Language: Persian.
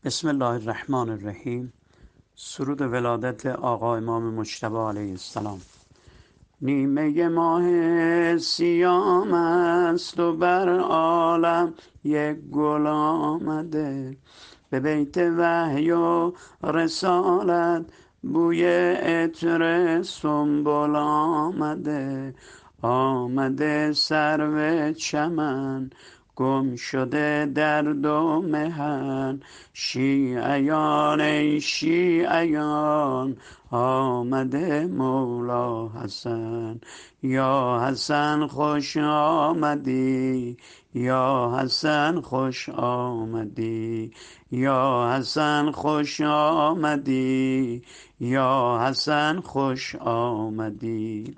بسم الله الرحمن الرحیم. سرود ولادت آقا امام مجتبی علیه السلام. نیمه ماه سیام است و بر عالم یک گل آمده، به بیت وحی و رسالت بوی عطر سنبل آمده. آمده سرو چمن گم شده در دو محن، شیعیان ای شیعیان آمده مولا حسن. یا حسن خوش آمدی، یا حسن خوش آمدی، یا حسن خوش آمدی، یا حسن خوش آمدی.